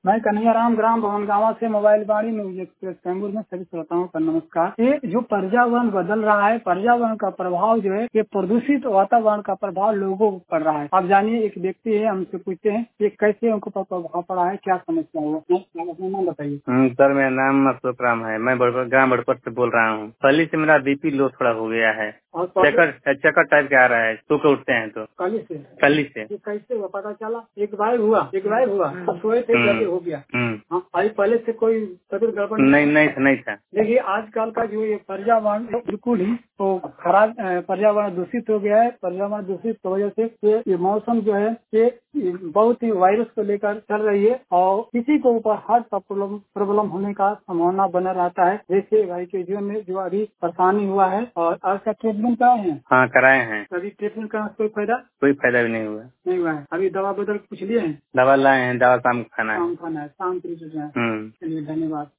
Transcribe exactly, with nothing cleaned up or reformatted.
मैं कन्हैयाराम ग्राम भवनगांवा से mobile Vani news express Kaimur में सभी श्रोताओं का नमस्कार। ये जो पर्यावरण बदल रहा है, पर्यावरण का प्रभाव जो है, ये प्रदूषित वातावरण का प्रभाव लोगों पर पड़ रहा है। आप जानिए, एक व्यक्ति है, हमसे पूछते हैं कि कैसे उनको प्रभाव पड़ा है, क्या समस्या हुआ, अपना नाम बताइए। सर, मेरा नाम अशोक राम है। मैं ग्राम बड़पत से बोल रहा हूँ। पहले से मेरा बीपी लो थोड़ा हो गया है, चक्कर चक्कर टाइप के आ रहा है, सो के उठते हैं तो। कल से कल से ये कैसे हुआ, पता चला? एक बार हुआ एक बार हुआ अब सोए थे, जल्दी हो गया। हाँ, अभी पहले से कोई तबियत गड़बड़ नहीं नहीं था नहीं था। देखिए, आजकल का जो ये पर्यावरण बिल्कुल ही तो खराब, पर्यावरण दूषित हो गया है। पर्यावरण दूषित की वजह से ये, ये मौसम जो है ये बहुत ही वायरस को लेकर चल रही है और किसी को ऊपर हार्ट का प्रॉब्लम प्रॉब्लम होने का संभावना बना रहता है। जैसे भाई के जीवन में जो अभी परेशानी हुआ है, और आज का ट्रीटमेंट कराए हैं। हाँ, कराए हैं। अभी ट्रीटमेंट कराने से कोई फायदा कोई फायदा भी नहीं हुआ नहीं हुआ है। अभी दवा बदल कुछ लिए हैं? दवा लाए हैं, दवा शाम को खाना है। शाम खाना है, शाम ट्रीटमेंट है। चलिए, धन्यवाद।